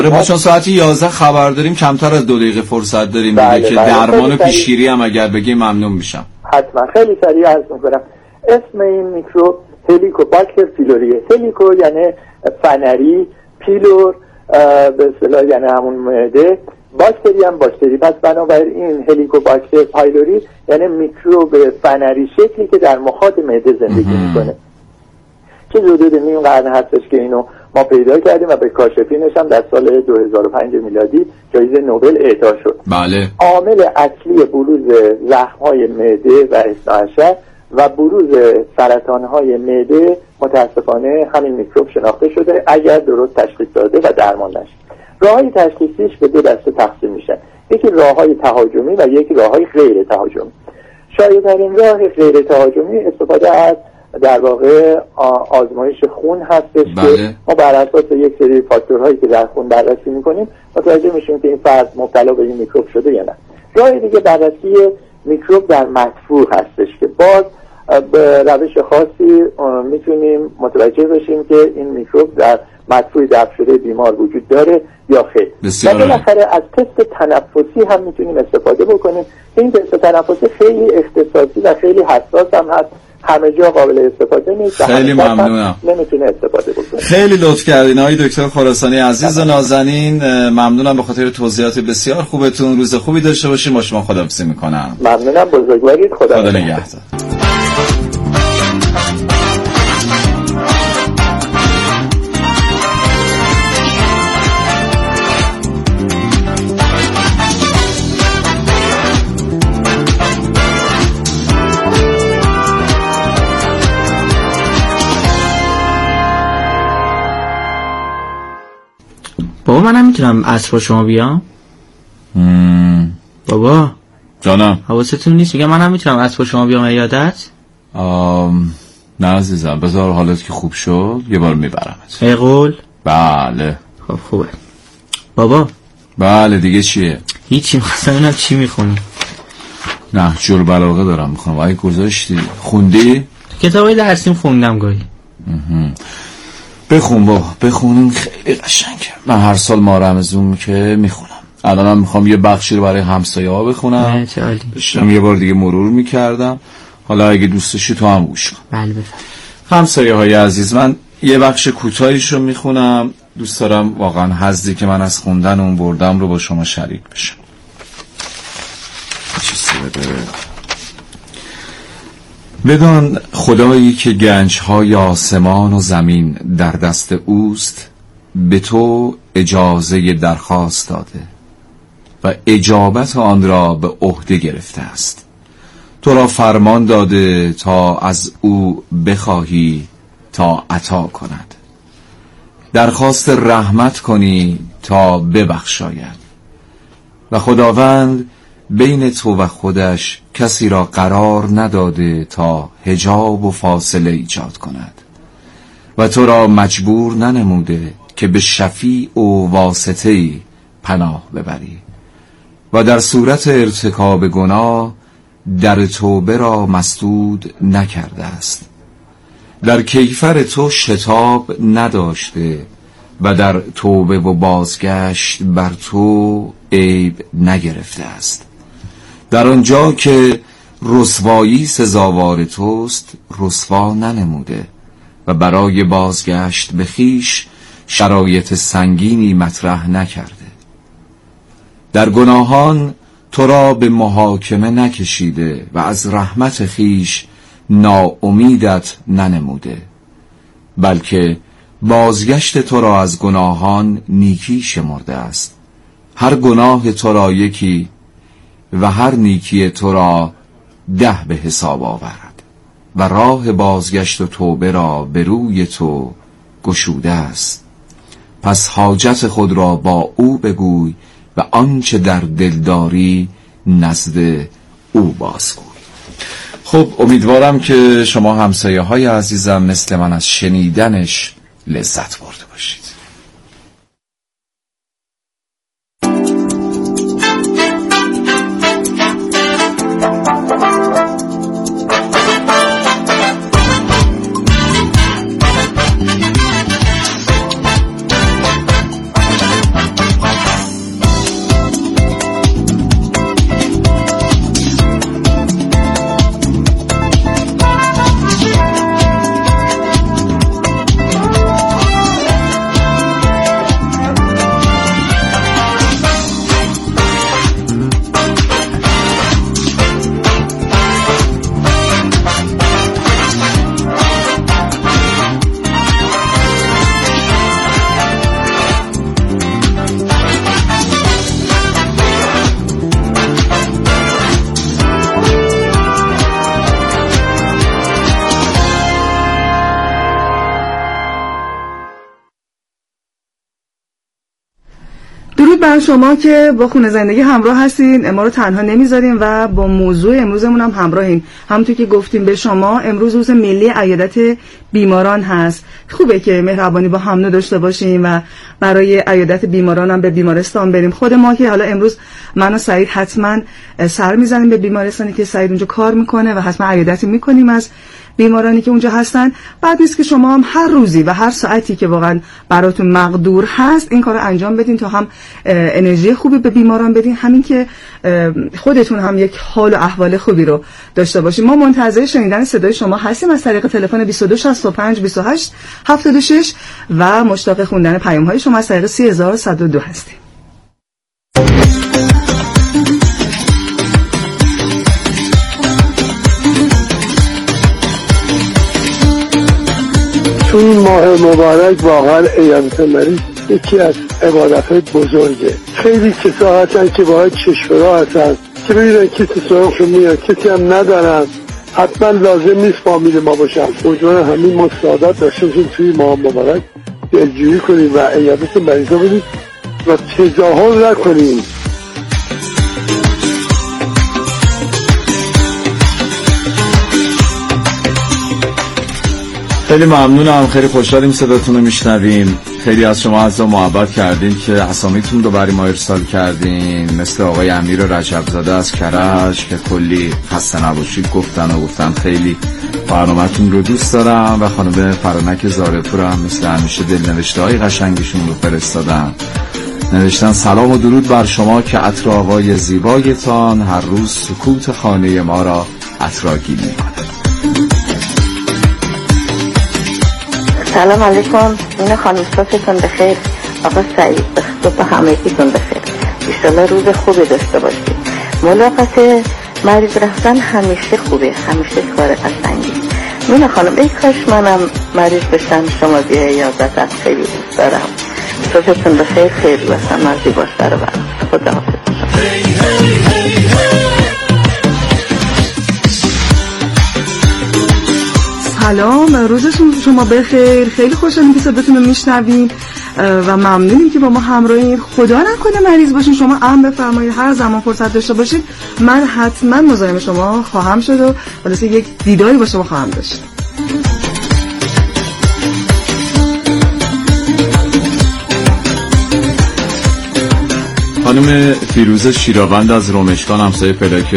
ما چون ساعت 11 خبر داریم کمتر از 2 دقیقه فرصت داریم دیگه که درمان و پیشگیری هم اگر بگی ممنون میشم. حتما خیلی سریع عرض میکنم. اسم این میکروب هلیکوباکتر پیلوریه. هلیکو یعنی فنری، پیلور به اصطلاح یعنی همون معده، باکتری هم باکتری. پس بنابراین هلیکوباکتر پیلوری یعنی میکروب فنری شکلی که در مخاط معده زندگی میکنه. که حدود نیم قرن هستش که اینو ما پیدا کردیم و به کاشفینش هم در سال 2005 میلادی جایزه نوبل اهدا شد. بله. عامل اصلی بروز زخم‌های معده و اثناعشر و بروز سرطان‌های معده متاسفانه همین میکروب شناخته شده اگر درست تشخیص داده و درمان نشه. راه‌های تشخیصیش به 2 دسته تقسیم میشن. یکی راه‌های تهاجمی و یکی راه‌های غیر تهاجمی. شایع‌ترین راه غیر تهاجمی استفاده از در واقع آزمایش خون هستش. بله. که ما بر اساس یک سری فاکتورهایی که در خون بررسی می‌کنیم متوجه میشیم که این فرد مبتلا به این میکروب شده یا نه. راه دیگه بررسی میکروب در مدفوع هستش که باز به روش خاصی میتونیم متوجه بشیم که این میکروب در مدفوع دفع شده بیمار وجود داره یا خیر. و بالاخره از تست تنفسی هم میتونیم استفاده بکنیم. این تست تنفسی خیلی اختصاصی و خیلی حساس هم هست، همه جا قابل استفاده نیست. خیلی ممنونم. نمیتونه استفاده بکنه. خیلی لطف کردین آقای دکتر خراسانی عزیز و نازنین. ممنونم به خاطر توضیحات بسیار خوبتون. روز خوبی داشته باشین. با شما خداحافظی میکنم. ممنونم، بزرگوارید. خدا نگهدار. بابا منم میتونم عصر با شما بیام؟ بابا جانم حواستون نیست؟ میگم منم میتونم عصر با شما بیام عیادت؟ نه عزیزم، بذار حالت که خوب شد یه بار میبرمت. ای قول؟ بله. خب خوبه بابا. بله دیگه چیه؟ هیچی، مثلا اینم چی میخونی؟ نه جور بلاغه دارم میخونم. وای گذاشتی خوندی؟ کتابای درسیم خوندم گاهی. بخون بابا، بخونیم خیلی قشنگه. من هر سال ماه رمضان که میخونم. الانم میخوام یه بخشی رو برای همسایه ها بخونم. داشتم یه بار دیگه مرور میکردم. حالا اگه دوستشی تو هم گوش کن. بله بفرمایید. همسایه های عزیز، من یه بخش کوتاهیش رو میخونم. دوست دارم واقعا حظی که من از خوندن اون بردم رو با شما شریک بشم. چیزی بده. بدان خدایی که گنج‌های آسمان و زمین در دست اوست به تو اجازه درخواست داده و اجابت آن را به عهده گرفته است. تو را فرمان داده تا از او بخواهی تا عطا کند، درخواست رحمت کنی تا ببخشاید و خداوند بین تو و خودش کسی را قرار نداده تا حجاب و فاصله ایجاد کند و تو را مجبور ننموده که به شفیع و واسطه‌ای پناه ببری و در صورت ارتکاب گناه در توبه را مسدود نکرده است. در کیفر تو شتاب نداشته و در توبه و بازگشت بر تو عیب نگرفته است. در آنجا که رسوایی سزاوار توست رسوا ننموده و برای بازگشت به خویش شرایط سنگینی مطرح نکرده. در گناهان تو را به محاکمه نکشیده و از رحمت خویش ناامیدت ننموده، بلکه بازگشت تو را از گناهان نیکی شمرده است. هر گناه تو را یکی و هر نیکی تو را 10 به حساب آورد و راه بازگشت و توبه را به روی تو گشوده است. پس حاجت خود را با او بگوی و آنچه در دل داری نزد او بازگوی. خب امیدوارم که شما همسایه های عزیزم مثل من از شنیدنش لذت برده باشید. بر شما که با خونه زندگی همراه هستین، ما رو تنها نمیذارین و با موضوع امروزمون هم همراهین. همونطور که گفتیم به شما، امروز روز ملی عیادت بیماران هست. خوبه که مهربانی با هم داشته باشیم و برای عیادت بیماران هم به بیمارستان بریم. خود ما که حالا امروز من و سعید حتما سر میزنیم به بیمارستانی که سعید اونجا کار میکنه و حتما عیادتی میکنیم از بیمارانی که اونجا هستن. بعد نیست که شما هم هر روزی و هر ساعتی که واقعا براتون مقدور هست این کار رو انجام بدین تا هم انرژی خوبی به بیماران بدین، همین که خودتون هم یک حال و احوال خوبی رو داشته باشین. ما منتظر شنیدن صدای شما هستیم از طریق تلفن 2265 28 76 و مشتاق خوندن پیام های شما از طریق 3102 هستیم. تو این ماه مبارک واقعا عیادت مریض یکی از عبادت‌های بزرگه. خیلی کسا هستن که باید چشمرا هستن که ببینن کسی سراغشون میاد، کسی هم ندارن. حتما لازم نیست فامیل ما باشن. امیدوارم همین ما سعادت داشته باشیم توی ماه مبارک دلجویی کنیم و عیادت مریضا بدیم و تظاهر نکنیم. خیلی ممنونم، خیلی خوشحالیم صداتون رو میشنویم. خیلی از شما عزیزان محبت کردین که اسامیتون رو برای ما ارسال کردین، مثل آقای امیر رجبزاده از کرج که کلی خسته نباشید گفتن خیلی برنامه‌تون رو دوست دارم، و خانم فرانک زارپور هم مثل همیشه دلنوشته های قشنگشون رو فرستادن. نوشتن سلام و درود بر شما که عطر آقای زیبایتان هر روز سکوت خانه ما را عطرآگین می‌کند. سلام علیکم. این خانم صبحتون بخیر. آقا سعید صبح همگیتون بخیر. ایشالله روز خوبی داشته باشید. ملاقات مریض رفتن همیشه خوبه، همیشه کار قشنگی. این خانم ای کاش منم مریض بشم شما بیا عیادت، خیلی دوست دارم. صبحتون بخیر. خیلی باشم مرزی باشه رو برم. خدا حافظ. سلام، روزتون شما بخیر. خیلی خوشحالیم که صداتون رو میشنویم و ممنونیم که با ما همراهین. خدا نکنه مریض باشین، شما امر بفرمایید هر زمان فرصت داشته باشید من حتما مزاحم شما خواهم شد و خلاص یک دیداری با شما خواهم داشت. خانم فیروزه شیراوند از رمشگان همسایه فلک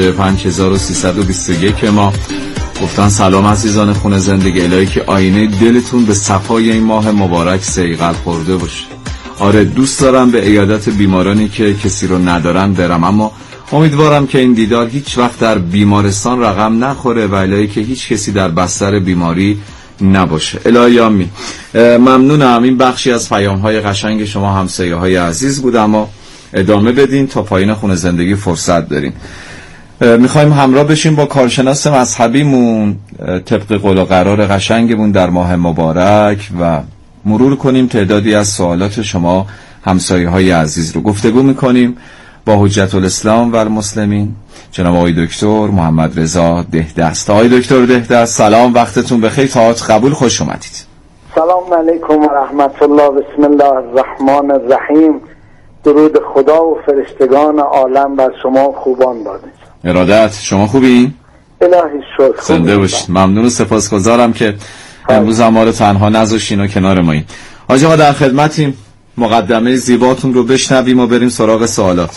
5321 ما گفتن سلام عزیزان خونه زندگی، الهی که آینه دلتون به صفای این ماه مبارک صیقل خورده باشه. آره دوست دارم به عیادت بیمارانی که کسی رو ندارن برم، اما امیدوارم که این دیدار هیچ وقت در بیمارستان رقم نخوره و الهی که هیچ کسی در بستر بیماری نباشه. الهی آمین. ممنونم. این بخشی از پیام‌های قشنگ شما همسایه‌های عزیز بود، اما ادامه بدین تا پایین خونه زندگی فرصت دارین. میخوایم همراه بشیم با کارشناس مذهبیمون طبق قول و قرار قشنگمون در ماه مبارک و مرور کنیم تعدادی از سوالات شما همسایه های عزیز رو. گفتگو میکنیم با حجت الاسلام و المسلمین جناب آقای دکتر محمد رضا دهدست. آقای دکتر دهدست سلام، وقتتون بخیر، تاعت قبول، خوش اومدید. سلام علیکم و رحمت الله. بسم الله الرحمن الرحیم. درود خدا و فرشتگان عالم بر شما خوبان باده. ارادت، شما خوبین؟ الهی شکر. زنده باشید. ممنون و سپاسگزارم که امروز ما رو تنها نذاشتین و کنار مایین. حاج آقا در خدمتیم، مقدمه زیباتون رو بشنویم و بریم سراغ سوالات.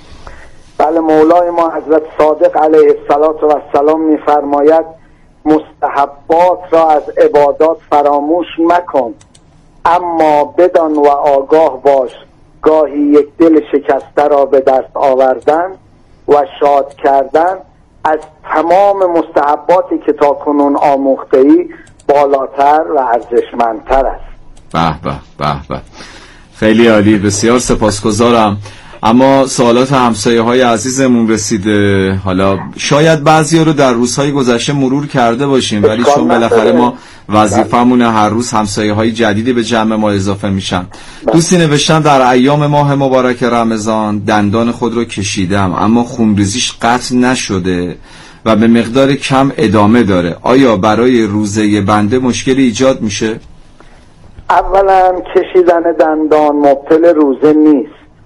بله، مولای ما حضرت صادق علیه السلام می‌فرماید مستحبات را از عبادات فراموش مکن، اما بدان و آگاه باش گاهی یک دل شکسته را به دست آوردن و شاد کردن از تمام مستحباتی که تا کنون آموخته‌ای بالاتر و ارزشمندتر است. به به به به، خیلی عالی، بسیار سپاسگزارم. اما سوالات همسایه‌های عزیزمون رسیده، حالا شاید بعضی‌ها رو در روزهای گذشته مرور کرده باشیم، ولی چون بالاخره ما وظیفه‌مونه هر روز همسایه‌های جدیدی به جمع ما اضافه میشن. دوستی نوشتن در ایام ماه مبارک رمضان دندان خود رو کشیدم اما خونریزیش قطع نشده و به مقدار کم ادامه داره، آیا برای روزه بنده مشکلی ایجاد میشه؟ اولا کشیدن دندان مبطل روزه نیست.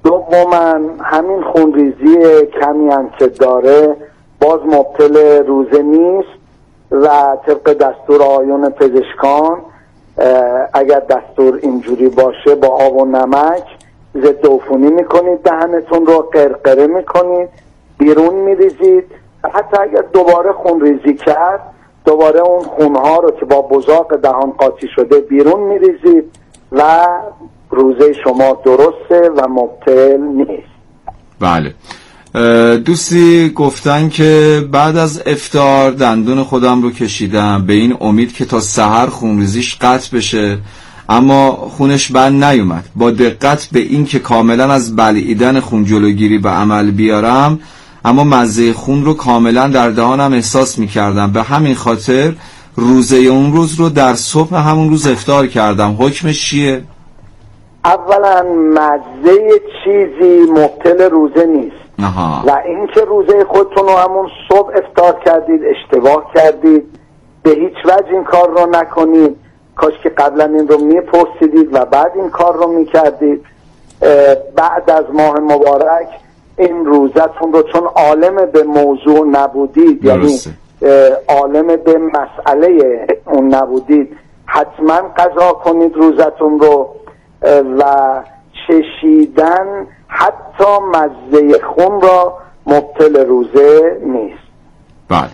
دوما همین خونریزی کمی هم که داره باز مبتل روزه نیست و طبق دستور آیون پزشکان اگر دستور اینجوری باشه با آب و نمک ضد عفونی میکنید، دهنتون رو قرقره میکنید، بیرون میریزید. حتی اگر دوباره خونریزی کرد دوباره اون خونها رو که با بزاق دهان قاطی شده بیرون میریزید و روزه شما درسته و مبتل نیست. بله. دوستی گفتن که بعد از افطار دندون خودم رو کشیدم به این امید که تا سحر خونریزیش قطع بشه، اما خونش بند نیومد. با دقت به این که کاملا از بلعیدن خون جلوگیری به عمل بیارم، اما مزه خون رو کاملا در دهانم احساس میکردم. به همین خاطر روزه اون روز رو در صبح همون روز افطار کردم. حکمش چیه؟ اولا مزه چیزی مبتل روزه نیست. و اینکه روزه خودتون رو همون صبح افطار کردید اشتباه کردید، به هیچ وجه این کار رو نکنید. کاش که قبلا این رو میپرسیدید و بعد این کار رو میکردید. بعد از ماه مبارک این روزتون رو چون عالم به موضوع نبودید، یعنی عالم به مسئله اون نبودید، حتما قضا کنید روزتون رو. و چشیدن حتی مزه خون را مبتل روزه نیست. بله.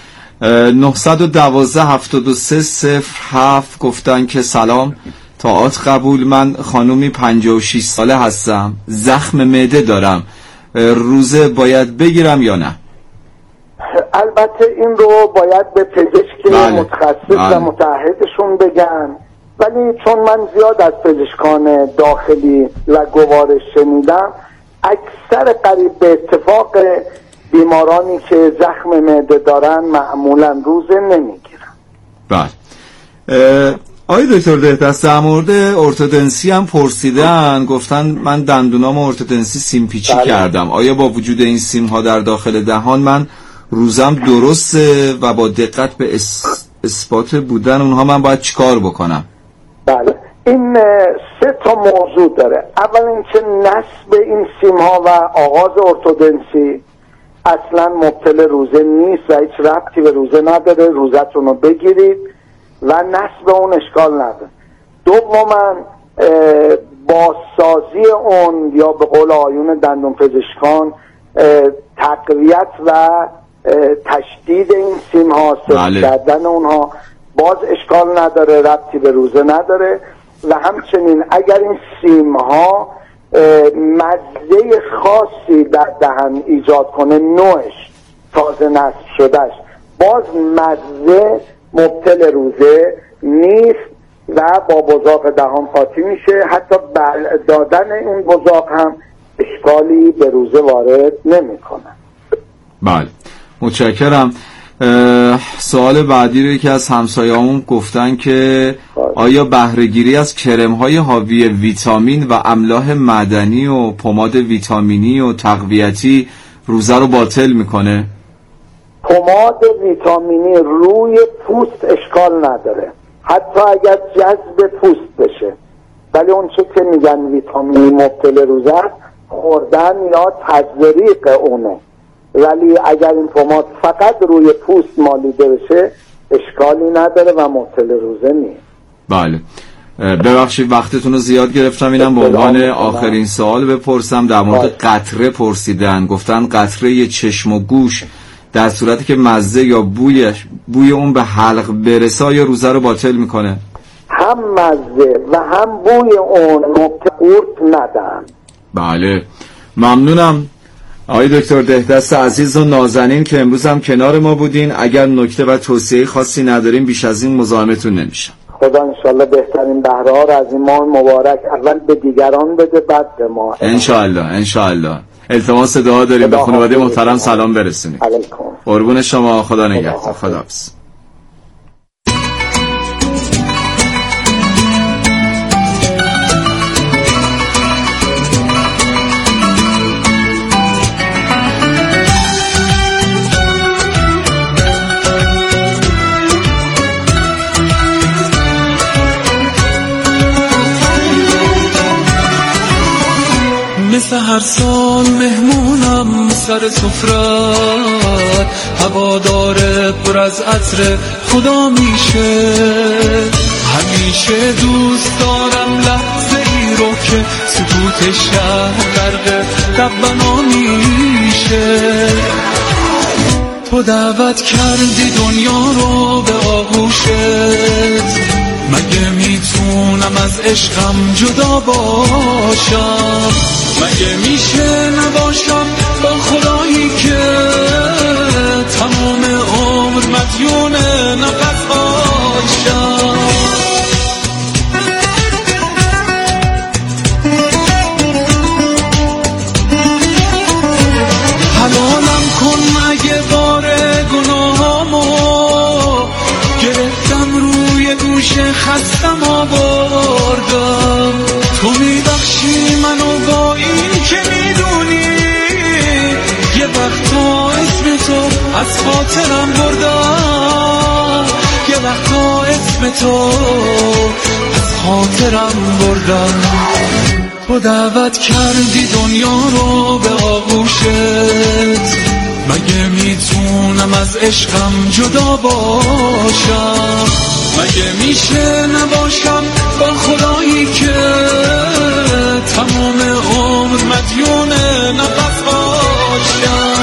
912-73-07 گفتن که سلام، طاعات قبول. من خانومی 56 ساله هستم، زخم معده دارم، روزه باید بگیرم یا نه؟ البته این رو باید به پزشک متخصص و متعهدشون بگن، ولی چون من زیاد از پزشکان داخلی و گوارش شنیدم، اکثر قریب به اتفاق بیمارانی که زخم معده دارن معمولا روزه نمیگیرن. بله. آقای دکتر دهدست در مورد ارتودنسی هم پرسیدن، گفتن من دندونام ارتودنسی سیم پیچی کردم، آیا با وجود این سیم ها در داخل دهان من روزم درسته و با دقت به اثبات بودن اونها من باید چیکار بکنم؟ بله، این 3 تا موضوع داره. اول اینکه نصب این سیم ها و آغاز ارتودنسی اصلا مبتل روزه نیست و هیچ ربطی به روزه نداره، روزتون رو بگیرید و نصب اون اشکال نداره. دوما بازسازی اون یا به قول آیون دندون پزشکان تقویت و تشدید این سیم ها، سفت کردن اونها باز اشکال نداره، ربطی به روزه نداره. و همچنین اگر این سیم ها مزه خاصی در دهن ایجاد کنه، نوعش تازه نصب شدهش، باز مزه مبتل روزه نیست و با بزاق دهان قاطی میشه. حتی دادن این بزاق هم اشکالی به روزه وارد نمیکنه. بله، متشکرم. سوال بعدی رو که از همسایه‌مون گفتن که آیا بهره‌گیری از کرم‌های حاوی ویتامین و املاح معدنی و پماد ویتامینی و تقویتی روزه رو باطل میکنه؟ پماد ویتامینی روی پوست اشکال نداره، حتی اگر جذب پوست بشه، ولی اون چه که میگن ویتامینی مبتل روزه خوردن یا تزریق اونه. ولی اگر این پماد فقط روی پوست مالیده بشه اشکالی نداره و مبتل روزه نیست. بله، ببخشید وقتتون رو زیاد گرفتم. اینم به عنوان آخرین سوال بپرسم. در مورد قطره پرسیدن، گفتن قطره چشم و گوش در صورتی که مزه یا بوی اون به حلق برسه یا روزه رو باطل میکنه؟ هم مزه و هم بوی اون قورت ندن. بله، ممنونم آقای دکتر دهدست عزیز و نازنین که امروز هم کنار ما بودین. اگر نکته و توصیه خاصی نداریم بیش از این مزاحمتون نمیشم. خدا انشالله بهترین بهره ها از این ماه مبارک اول به دیگران بده، بعد به ما. انشالله. التماس دعا داریم به خانواده محترم سلام برسونید. قربون شما، خدا نگهدار. خداحافظ. مثل هر سال مهمونم سر سفرت، هوادار پر از عطر خدا میشه. همیشه دوست دارم لحظه ای رو که سکوت شهر غرق دبنا میشه. تو دعوت کردی دنیا رو به آغوشت، مگه میتونم از عشقم جدا باشم؟ مگه میشه نباشم با خدایی که تمام عمر مدیون نفس‌هاشم؟ حلالم کن اگه بار گناهامو گرفتم روی دوش خستم آوردم. تو میبخشی منو با این که میدونی یه وقتا اسم تو از خاطرم بردم، یه وقتا اسم تو از خاطرم بردم. تو دعوت کردی دنیا رو به آغوشت، مگه میتونم از عشقم جدا باشم؟ مگه میشه نباشم با خدایی که تمام عمر مدیون نفس‌هاشم؟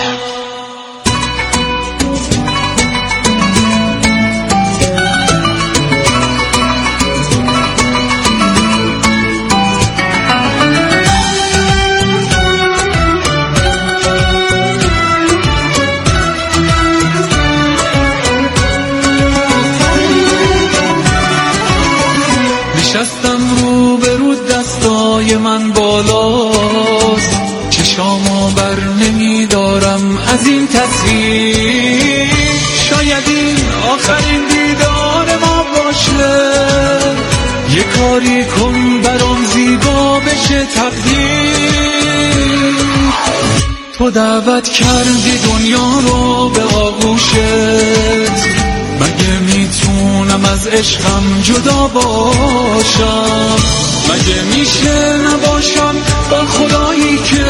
نشستم رو به رو دستای من بالاست، چشامو بر نمیدارم از این تصویر. شاید این آخرین دیدار ما باشه، یه کاری کن برام زیبا بشه تقدیر. تو دعوت کردی دنیا رو به آغوشت، مگه میتونم از عشقم جدا باشم؟ مگه میشه نباشم با خدایی که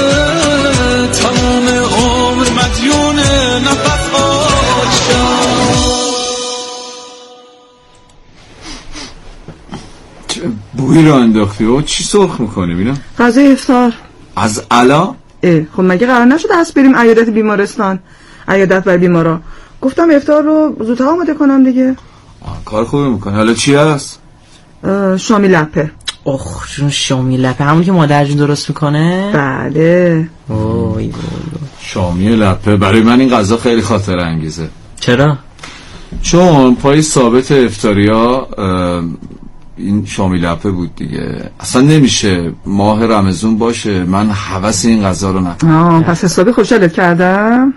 تمام عمر مدیون نفس‌هاشم؟ چه بویی رو انداختی و چی سرخ میکنی؟ بینم غذای افطار. از علا؟ خب مگه قرار نشد دست بریم عیادت بیمارستان، عیادت بر بیمارا؟ گفتم افطار رو زودتر آماده کنم دیگه. کار خوبی میکنی. حالا چی هست؟ شامی لپه. جون شامی لپه همونی که مادرجون درست میکنه؟ بله. وای شامی لپه برای من این غذا خیلی خاطر انگیزه. چرا؟ چون پای ثابت افطاریا این شامی لپه بود دیگه. اصلا نمیشه ماه رمضان باشه من هوس این غذا رو نکنم. پس حسابی خوشحالت کردم.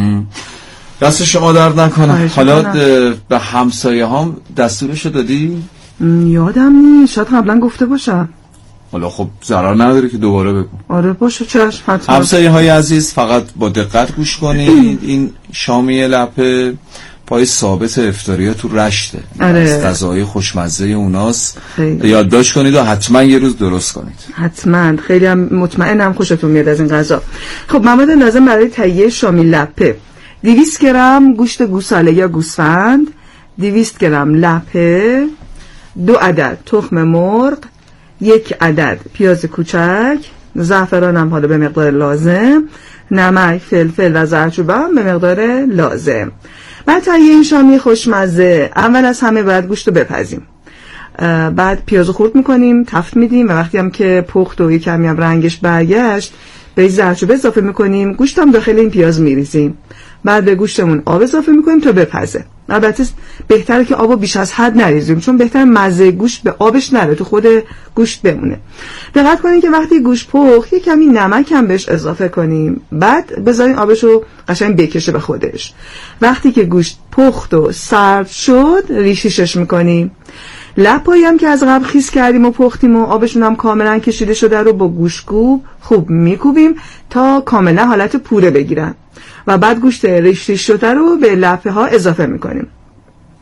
دست شما درد نکنه. حالا به همسایه هم دستورشو دادی؟ یادم نیست، شاید قبلا گفته باشم. حالا خب ضرر نداره که دوباره بگم. آره باشه چشم. حتما. همسایه های عزیز فقط با دقت گوش کنید. این شامی لپه پای ثابت افطاریا تو رشته. آره. از غذای خوشمزه اوناست. یادداشت کنید و حتما یه روز درست کنید. حتما. خیلی هم مطمئنم خوشتون میاد از این غذا. خب مواد لازم برای تهیه شامی لپه: 200 گرم گوشت گوساله یا گوسفند، 200 گرم لپه، 2 عدد تخم مرغ، 1 عدد پیاز کوچک، زعفران هم حالا به مقدار لازم، نمک، فلفل و زردچوبه هم به مقدار لازم. بعد تهیه این شامی خوشمزه اول از همه باید گوشت رو بپزیم. بعد پیاز خورد میکنیم، تفت میدیم و وقتی هم که پخت و کمی هم رنگش برگشت به زردچوبه اضافه میکنیم، گوشت هم داخل این پیاز میریزیم. بعد به گوشتمون آب اضافه میکنیم تا بپزه. البته بهتره که آبو بیش از حد نریزیم چون بهتره مزه گوشت به آبش نره، تو خود گوشت بمونه. دقت کنین که وقتی گوشت پخت یه کمی نمک هم بهش اضافه کنیم، بعد بذارین آبشو قشنگ بکشه به خودش. وقتی که گوشت پخت و سرد شد ریشیشش میکنیم. لپایی هم که از قبل خیس کردیم و پختیم و آبشون هم کاملا کشیده شده رو با گوشتکوب خوب میکوبیم تا کاملا حالت پوره بگیرن و بعد گوشت ریش شده رو به لپه ها اضافه میکنیم.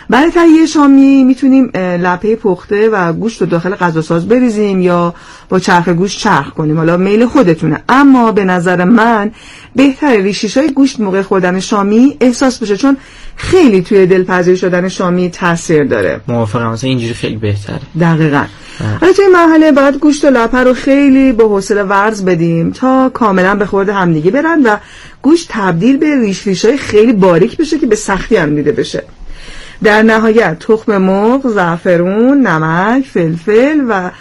برای تهیه شامی میتونیم لپه پخته و گوشت رو داخل غذاساز بریزیم یا با چرخ گوشت چرخ کنیم، حالا میل خودتونه. اما به نظر من بهتره ریشیشای گوشت موقع خوردن شامی احساس بشه، چون خیلی توی دلپذیر شدن شامی تاثیر داره. موافقم، مثلا اینجوری خیلی بهتره. دقیقاً. حالا توی مرحله بعد گوشت و لپه رو خیلی با حوصله ورز بدیم تا کاملا به خورد همدیگه برن و گوشت تبدیل به ریش‌های خیلی باریک بشه که به سختی هم دیده بشه. در نهایت تخم مرغ، زعفرون، نمک، فلفل و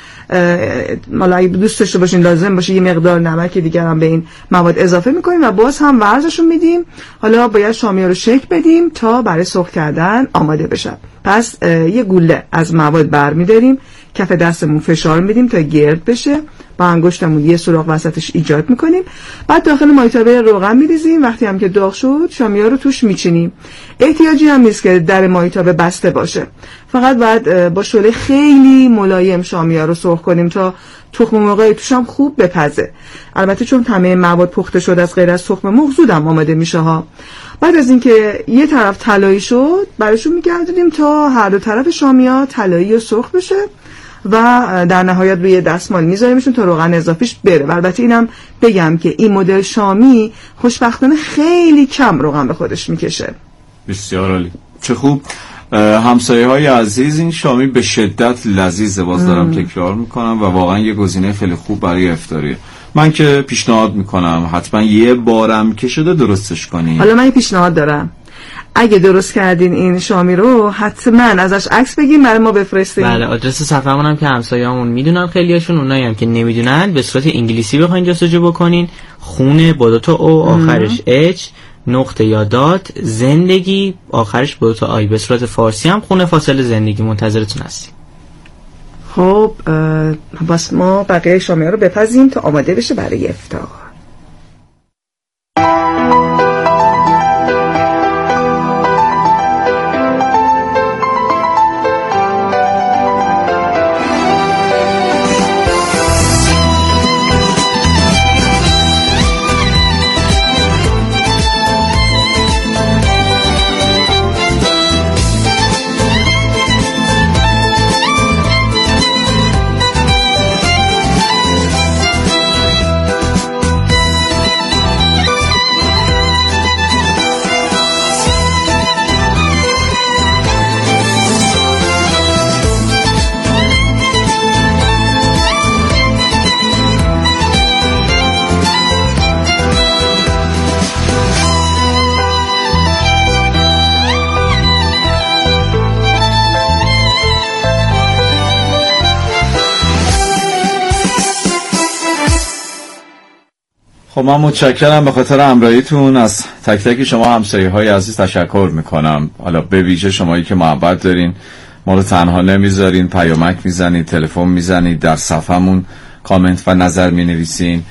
حالا اگه دوست داشته باشین لازم باشه یه مقدار نمک دیگر هم به این مواد اضافه میکنیم و باز هم ورزشون میدیم. حالا باید شامی رو شکل بدیم تا برای سرخ کردن آماده بشه. پس یه گوله از مواد برمیداریم، کف دستمون فشار میدیم تا گرد بشه، با انگشتمون یه سوراخ وسطش ایجاد میکنیم، بعد داخل مایتابه روغن میریزیم. وقتی هم که داغ شد شامی‌ها رو توش میچینیم. احتیاجی هم نیست که در مایتابه بسته باشه، فقط باید با شعله خیلی ملایم شامی‌ها رو سرخ کنیم تا تخم مرغ توش هم خوب بپزه. البته چون همه مواد پخته شده از غیر از تخم مرغ زودم آماده میشه ها. بعد از اینکه یه طرف طلایی شد براشون میگردونیم تا هر دو طرف شامی‌ها طلایی و سرخ بشه و در نهایت روی دستمال میذاریمشون تا روغن اضافیش بره. البته اینم بگم که این مدل شامی خوشبختانه خیلی کم روغن به خودش میکشه. بسیار عالی، چه خوب. همسایه‌های عزیز، این شامی به شدت لذیذه، باز دارم تکرار میکنم و واقعا یه گزینه خیلی خوب برای افطاریه. من که پیشنهاد میکنم حتما یه بارم که شده درستش کنین. حالا من یه پیشنهاد دارم، اگه درست کردین این شامی رو حتما ازش عکس بگیم برای ما بفرستین. بله، آدرس صفحه‌مون هم که همسایه‌مون میدونن، خیلیاشون، اونایی هم که نمیدونن به صورت انگلیسی بخواید جستجو بکنین، خونه با دو تا او آخرش اچ نقطه یا دات زندگی آخرش با دو تا آی، به صورت فارسی هم خونه فاصله زندگی. منتظرتون هستیم. خب بس ما بقیه شامی رو بپزیم تا آماده بشه برای افطار. خب من متشکرم به خاطر همراهیتون. از تک تک شما همسایه‌های عزیز تشکر میکنم. حالا به ویژه شمایی که محبت دارین، ما رو تنها نمیذارین، پیامک میزنید، تلفن میزنید، در صفحمون کامنت و نظر مینویسین.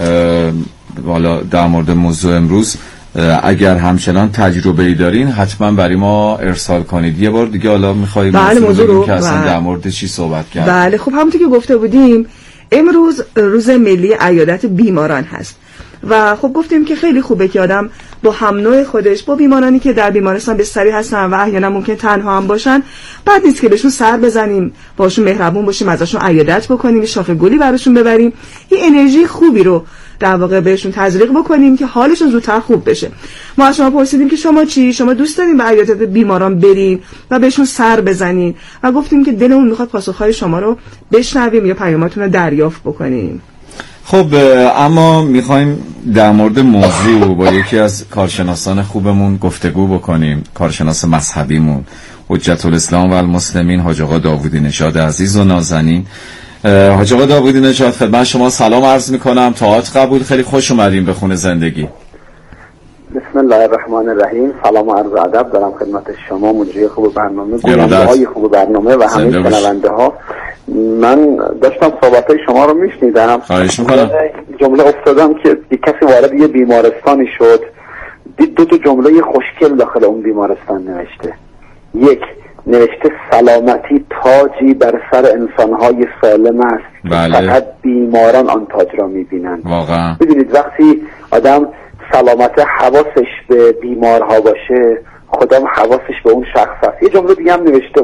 حالا در مورد موضوع امروز اگر همچنان تجربه‌ای دارین حتما برای ما ارسال کنید. یه بار دیگه حالا می‌خوایم موضوع رو که اصلا در مورد چی صحبت کردیم. بله، خب همونطور که گفته بودیم امروز روز ملی عیادت بیماران هست و خب گفتیم که خیلی خوبه که آدم با هم نوع خودش، با بیمارانی که در بیمارستان بستری هستن و احیانا ممکن تنها هم باشن، بعد نیست که بهشون سر بزنیم، باشون مهربون باشیم، ازشون عیادت بکنیم، شاخه گلی براشون ببریم، یه انرژی خوبی رو در واقع بهشون تزریق بکنیم که حالشون زودتر خوب بشه. ما از شما پرسیدیم که شما چی؟ شما دوست دارین به عیادت بیماران برین و بهشون سر بزنین و گفتیم که دلمون میخواد پاسخهای شما رو بشنویم یا پیاماتون رو دریافت بکنیم. خب اما میخوایم در مورد موضوع با یکی از کارشناسان خوبمون گفتگو بکنیم، کارشناس مذهبیمون حجت الاسلام و المسلمین حاج آقا داوودی نژاد عزیز و نازنین. حاج آقا داوودی نژاد خدمت شما سلام عرض میکنم، طاعت قبول، خیلی خوش اومدیم به خونه زندگی. بسم الله الرحمن الرحیم. سلام و عرض ادب دارم خدمت شما، مجری خوب برنامه، گوینده‌های خوب برنامه و همه شنونده ها. من داشتم صحبت‌های شما رو میشنیدم، خواهش میکنم. جمله افتادم که کسی وارد یه بیمارستانی شد، دو تا جمله خوشگل داخل اون بیمارستان نوشته. یک، نوشته سلامتی تاجی بر سر انسان‌های سالم است، بله. فقط بیماران آن تاج را می‌بینند. واقعا ببینید وقتی آدم سلامت حواسش به بیمارها باشه، خدا حواسش به اون شخص هست. یه جمله دیگه هم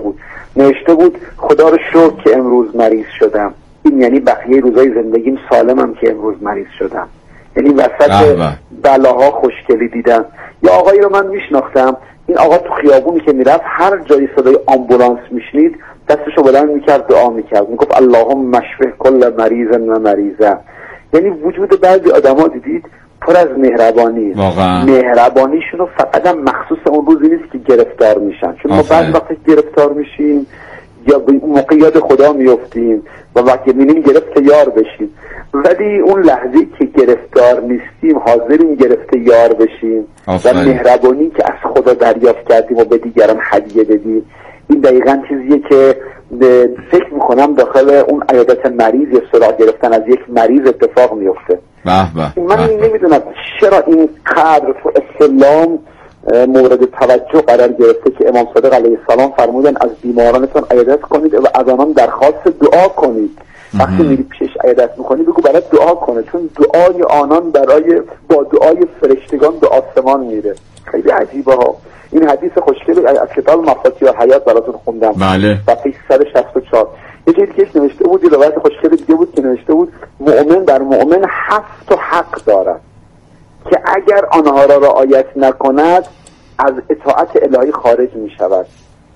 نوشته بود خدا رو شکر که امروز مریض شدم، این یعنی بقیه روزای زندگیم سالمم که امروز مریض شدم. یعنی وسط بلاها خوشگلی دیدم. یا آقایی رو من میشناختم، این آقا تو خیابونی که میرفت هر جایی صدای آمبولانس میشنید دستشو بلند میکرد دعا میکرد، میگفت اللهم اشفه کل مریض و مریضه. یعنی وجود بعضی آدما دیدید پر از مهربانی، مهربانیشون رو فقط هم مخصوص اون روزی نیست که گرفتار میشن، چون ما بعضی وقتی گرفتار میشیم یا به موقع یاد خدا میفتیم و وقتی میبینیم گرفت یار بشیم، ولی اون لحظه که گرفتار نیستیم حاضریم گرفت یار بشیم و مهربانی که از خدا دریافت کردیم و به دیگران هدیه بدیم. این دقیقاً چیزیه که فکر میکنم داخل اون عیادت مریض یا سراغ گرفتن از یک مریض اتفاق میفته. من نمیدونم چرا این قدر تو اسلام مورد توجه قرار گرفته که امام صادق علیه السلام فرمودن از بیمارانتون عیادت کنید و از آنان درخواست دعا کنید. وقتی میری پیشش عیادت میکنی بگو برای دعا کنه، چون دعای آنان با دعای فرشتگان به آسمان میره. خیلی عجیبه ها. این حدیث خوشگل از کتاب مفاتیح الحیات براتون خوندم. بله. صفحه 164. یه چیزی که نوشته بود، یه روایت خوشگل دیگه بود که نوشته بود مؤمن در مؤمن 7 حق دارد که اگر آنها را رعایت نکند از اطاعت الهی خارج می شود.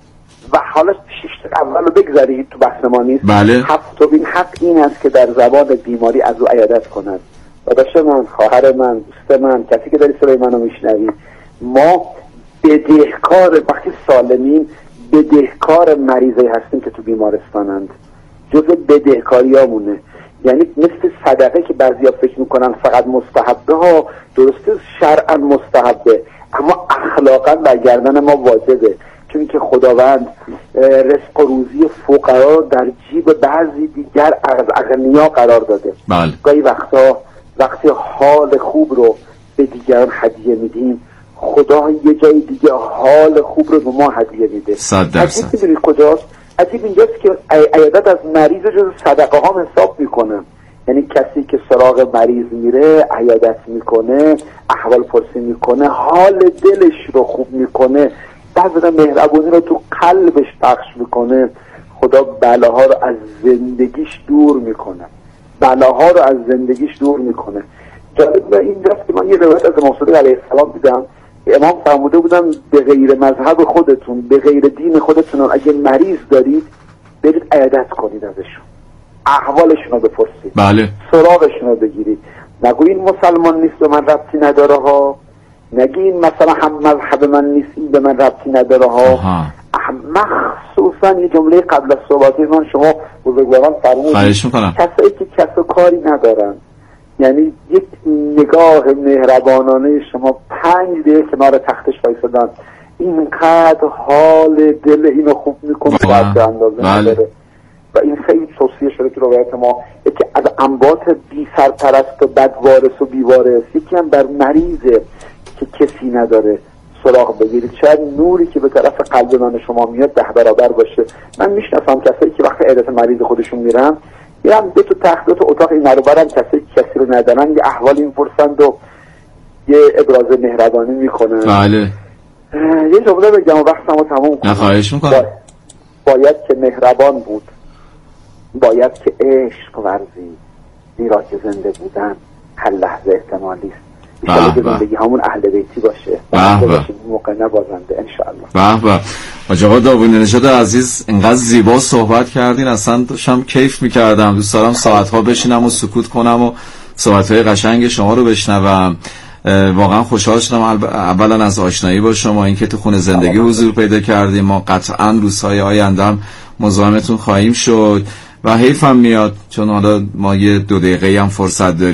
و حالا 6 اول رو بگذارید تو بحث ما نیست. بله. 7 این حق این است که در زمان بیماری از او عیادت کند. داداش من، خواهر من، دوست من، کسی که داری صدای منو میشنوی، ما بدهکار وقتی سالمین بدهکار مریضی هستیم که تو بیمارستانند. جزء بدهکاریامونه. یعنی مثل صدقه که بعضیا فکر میکنن فقط مستحبه ها، درسته شرعا مستحبه اما اخلاقا بر گردن ما واجبه، چون که خداوند رزق و روزی فقرا در جیب بعضی دیگر از اغنیا قرار داده. بله. گاهی وقتی حال خوب رو به دیگران هدیه میدیم خدا یه جای دیگه حال خوب رو به ما هدیه میده. 100%. میدونید کجاست؟ عجیب اینجاست که عیادت از مریض جز صدقه ها حساب میکنه. یعنی کسی که سراغ مریض میره عیادت میکنه، احوال پرسی میکنه، حال دلش رو خوب میکنه، بعضا مهربانی رو تو قلبش پخش میکنه، خدا بلاها رو از زندگیش دور میکنه. جالب اینجاست که من یه روایت از امام صادق علیه السلام دیدم. امام فرموده بودن به غیر مذهب خودتون، به غیر دین خودتون اگه مریض دارید برید عیادت کنید، ازشون احوالشون رو بپرسید. بله. سراغشون رو بگیرید. نگوین مسلمان نیست به من ربطی نداره ها، نگین مثلا هم مذهب من نیست این به من ربطی نداره ها. مخصوصا یه جمله قبل از صحبت من شما بزرگواران فرمودید کسایی که کسب و کاری ندارن، یعنی یک نگاه مهربانانه شما 5 دقیقه کنار تختش وایسادن اینقدر حال دل اینو خوب میکنه که اندازه نداره. و این خیلی توصیه شده تو روایت ما، یکی از انباط بی سرپرست و بدوارث و بیوارث، یکی هم بر مریضه که کسی نداره سراغ بگیرید. شاید نوری که به طرف قلب من شما میاد 10 برابر باشه. من میشناسم کسایی که وقتی عیادت مریض خودشون میرن یا هم 2 تخت 2 اتاق این رو برن، کسی رو ندارن یه احوالی میپرسند و یه ابراز مهربانی میکنن. بله. یه جمله بگم و وقتمو تموم کنم. خواهش میکنم. باید که مهربان بود، باید که عشق ورزی، زیرا که زنده بودن هر لحظه احتمالی است. ایشالا زندگی همون اهل بیتی باشه، موقع نبازنده انشاءالله. به حاج آقا داوودی نژاد عزیز، اینقدر زیبا صحبت کردین، اصلا داشتم کیف میکردم. دوست دارم ساعتها بشینم و سکوت کنم و صحبتهای قشنگ شما رو بشنوم. واقعا خوشحال شدم اولا از آشنایی با شما، اینکه تو خونه زندگی حضور پیدا کردیم. ما قطعا روزهای آینده هم مزاحمتون خواهیم شد و حیفم میاد چون حالا ما یه 2 دقیقه هم فرصت داریم.